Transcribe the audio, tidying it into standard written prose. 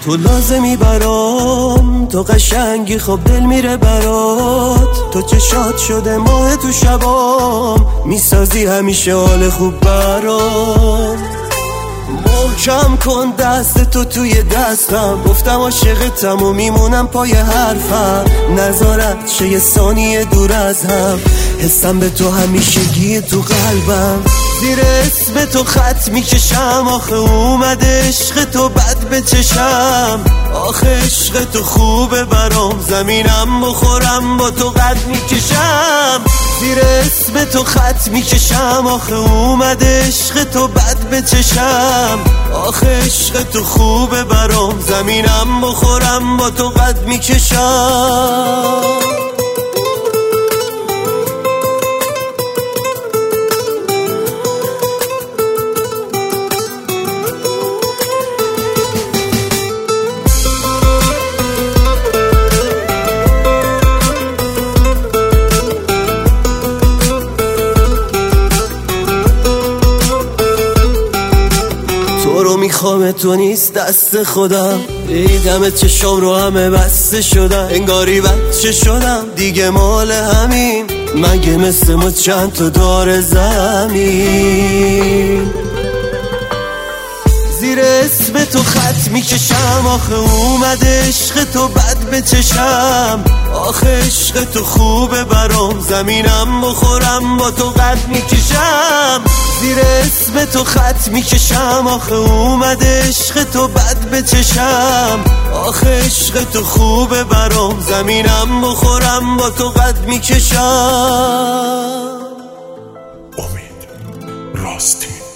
تو لازمی برام، تو قشنگی خب دل میره برات. تو چشات شده ماه تو شبام، میسازی همیشه حال خوب برام. محکم کن دست تو توی دستم، گفتم عاشقتم و میمونم پای حرفم. نذارت شه یه ثانیه دور از هم، حسم به تو همیشگی تو قلبم. زیر اسم تو خط میکشم، آخه اومده عشق تو بد به چشم. آخه عشق تو خوبه برام، زمینم بخورم با تو قد میکشم. زیر اسم تو خط میکشم، آخه اومده عشق تو بد به چشم. آخه عشق تو خوبه برام، زمینم بخورم با تو قد میکشم. تو رو میخوام، تو نیست دست خودم. دیدم چشام رو همه بسته شدن، انگاری بچه شدم دیگه مال همین. مگه مثل ما چند تا دار زمین. زیر اسم تو خط میکشم، آخه اومده عشق تو بد به چشم. آخه عشق تو خوبه برام، زمینم بخورم با تو قد میکشم. زیر اسم تو خط میکشم، آخه اومده عشق تو بد به چشم. آخه عشق تو خوبه برام، زمینم بخورم با تو قد میکشم. امید راستی